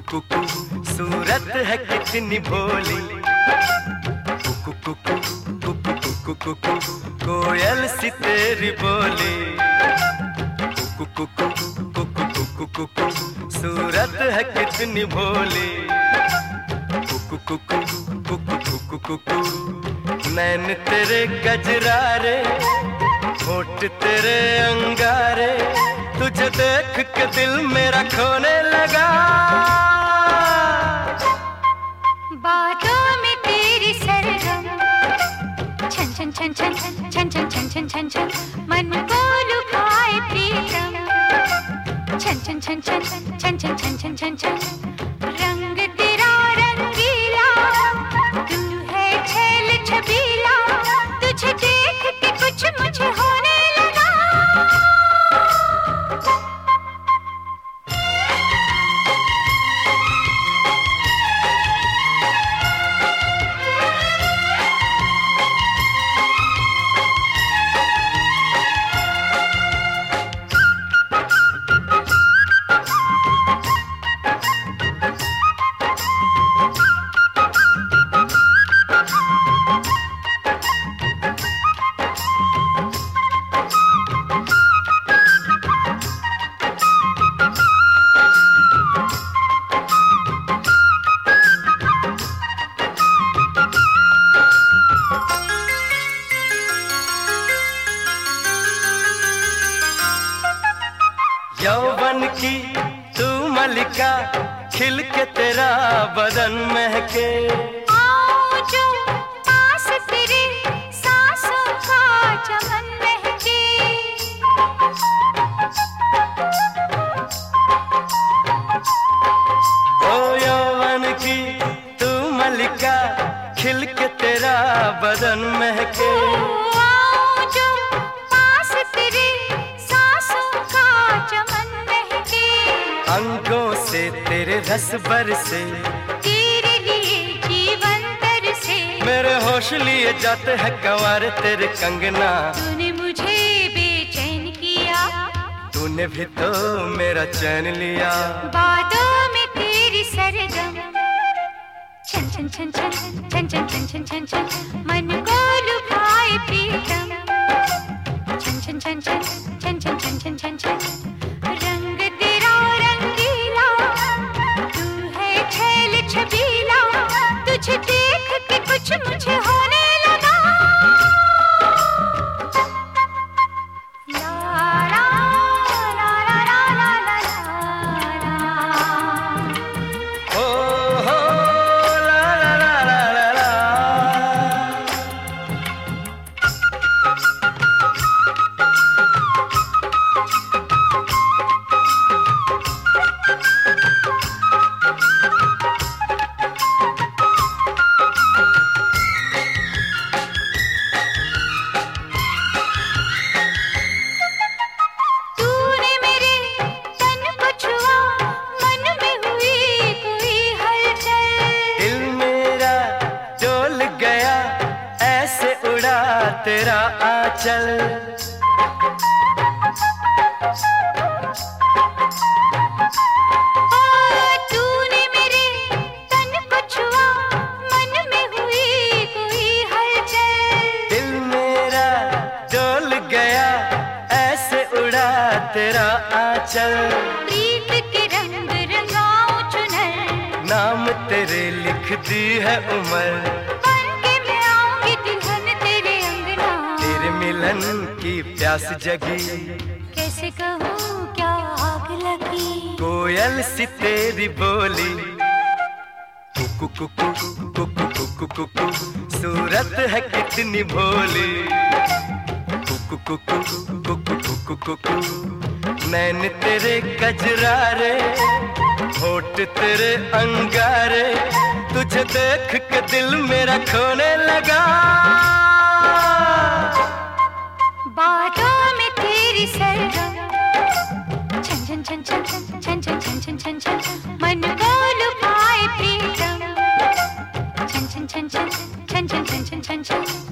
कुकू सूरत है कितनी भोली, कुकू कुकू कुकू कुकू कुकू कोयल सी तेरी बोली, कुकू कुकू कुकू कुकू कुकू सूरत है कितनी भोली, कुकू कुकू कुकू कुकू कुकू नैन तेरे गजरारे, होठ तेरे अंगारे, तुझे देख के दिल मेरा खोने लगा। बातों में तेरी सरगम, छन छन छन छन छन छन छन छन छन छन मन को लुभाए प्रीतम, छन छन छन छन छन छन छन छन छन छन रंग तेरा रंगीला, तू है छेल छबीला, तुझे देख के कुछ मुझे होने लगा। यौवन की तू मलिका, खिल के तेरा बदन महके, आओ जो पास तेरे सांसों का चमन महके, ओ यौवन की तू मलिका, खिल के तेरा बदन महके, आओ जो पास तेरे सांसों का चमन महके, अंगों से तेरे रस बरसे, तेरे लिए जीवन तरसे, मेरे होश लिए जाते हैं कंवारे तेरे कंगना, तूने मुझे बेचैन किया, तूने भी तो मेरा चैन लिया। बातों में तेरी सरगम, छन छन छन छन छन छन छन छन छन छन मन को लुभाए प्रीतम, छन छन छन छन छन छन छन छन छन छन रंग तेरा रंगीला, तू है छेल छबीला, तुझे देख के कुछ मुझे होने लगा। ला ला ला ला ला ला ला ला। ओ हो ला ला ला ला ला ला। तूने मेरे तन को छुआ, मन में हुई कोई हलचल, दिल मेरा डोल गया, ऐसे उड़ा तेरा आंचल, तूने मेरे तन को छुआ, मन में हुई कोई हलचल, दिल मेरा डोल गया, ऐसे उड़ा तेरा आंचल, प्रीत के रंग रंगाऊं चुनर, नाम तेरे लिख दी है उम्र, बन के मैं आऊंगी दुल्हन तेरे अंगना, तेरे मिलन की प्यास जगी, कैसे कहूँ क्या आग लगी, कोयल सी तेरी बोली, कुकू कुकू कुकू कुकू कुकू सूरत है कितनी भोली, कुकू कुकू कुकू कुकू कुकू नैन तेरे गजरारे, होठ तेरे अंगारे, तुझे देख के दिल मेरा खोने लगा। बातों में तेरी सरगम, छन छन छन छन छन छन छन छन छन छन मन को लुभाए प्रीतम, छन छन छन छन छन छन छन छन छन